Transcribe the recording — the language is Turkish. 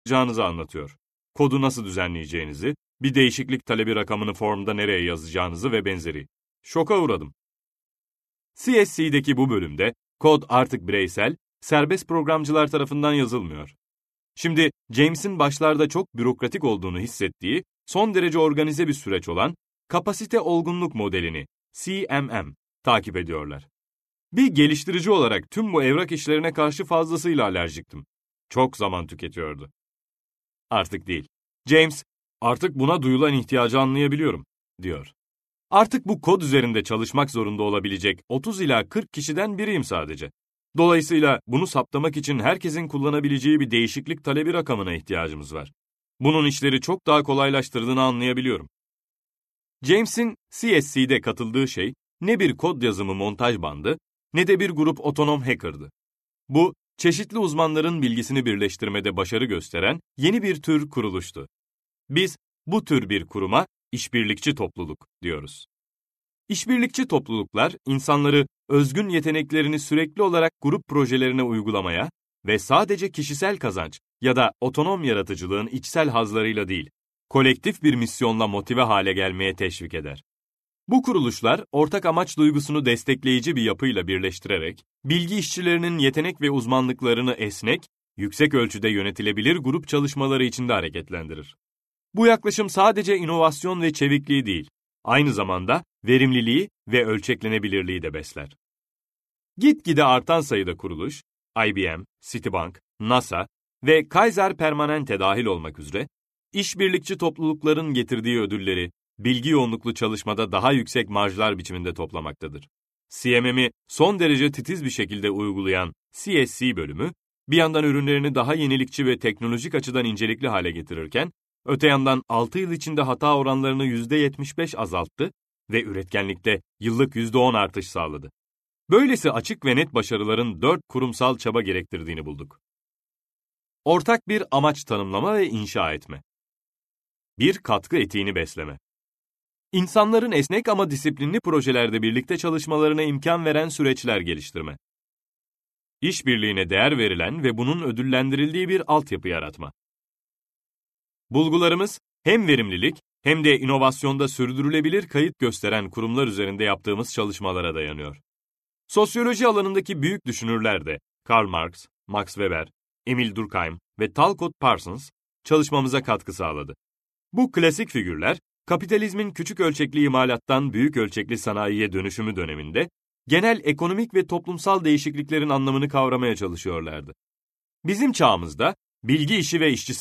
yapacağınızı anlatıyor. Kodu nasıl düzenleyeceğinizi, bir değişiklik talebi rakamını formda nereye yazacağınızı ve benzeri. Şoka uğradım. CSC'deki bu bölümde kod artık bireysel, serbest programcılar tarafından yazılmıyor. Şimdi James'in başlarda çok bürokratik olduğunu hissettiği, son derece organize bir süreç olan kapasite olgunluk modelini, CMM, takip ediyorlar. Bir geliştirici olarak tüm bu evrak işlerine karşı fazlasıyla alerjiktim. Çok zaman tüketiyordu. Artık değil. James, artık buna duyulan ihtiyacı anlayabiliyorum, diyor. Artık bu kod üzerinde çalışmak zorunda olabilecek 30 ila 40 kişiden biriyim sadece. Dolayısıyla bunu saptamak için herkesin kullanabileceği bir değişiklik talebi rakamına ihtiyacımız var. Bunun işleri çok daha kolaylaştırdığını anlayabiliyorum. James'in CSC'de katıldığı şey ne bir kod yazımı montaj bandı ne de bir grup otonom hacker'dı. Bu, çeşitli uzmanların bilgisini birleştirmede başarı gösteren yeni bir tür kuruluştu. Biz bu tür bir kuruma işbirlikçi topluluk diyoruz. İşbirlikçi topluluklar, insanları özgün yeteneklerini sürekli olarak grup projelerine uygulamaya ve sadece kişisel kazanç ya da otonom yaratıcılığın içsel hazlarıyla değil, kolektif bir misyonla motive hale gelmeye teşvik eder. Bu kuruluşlar, ortak amaç duygusunu destekleyici bir yapıyla birleştirerek, bilgi işçilerinin yetenek ve uzmanlıklarını esnek, yüksek ölçüde yönetilebilir grup çalışmaları içinde hareketlendirir. Bu yaklaşım sadece inovasyon ve çevikliği değil, aynı zamanda verimliliği ve ölçeklenebilirliği de besler. Gitgide artan sayıda kuruluş, IBM, Citibank, NASA ve Kaiser Permanente dahil olmak üzere, işbirlikçi toplulukların getirdiği ödülleri, bilgi yoğunluklu çalışmada daha yüksek marjlar biçiminde toplamaktadır. CMM'i son derece titiz bir şekilde uygulayan CSC bölümü, bir yandan ürünlerini daha yenilikçi ve teknolojik açıdan incelikli hale getirirken, öte yandan 6 yıl içinde hata oranlarını %75 azalttı ve üretkenlikte yıllık %10 artış sağladı. Böylesi açık ve net başarıların 4 kurumsal çaba gerektirdiğini bulduk. Ortak bir amaç tanımlama ve inşa etme. Bir katkı etiğini besleme. İnsanların esnek ama disiplinli projelerde birlikte çalışmalarına imkan veren süreçler geliştirme. İşbirliğine değer verilen ve bunun ödüllendirildiği bir altyapı yaratma. Bulgularımız hem verimlilik hem de inovasyonda sürdürülebilir kayıt gösteren kurumlar üzerinde yaptığımız çalışmalara dayanıyor. Sosyoloji alanındaki büyük düşünürler de Karl Marx, Max Weber, Emil Durkheim ve Talcott Parsons çalışmamıza katkı sağladı. Bu klasik figürler, kapitalizmin küçük ölçekli imalattan büyük ölçekli sanayiye dönüşümü döneminde genel ekonomik ve toplumsal değişikliklerin anlamını kavramaya çalışıyorlardı. Bizim çağımızda bilgi işi ve işçi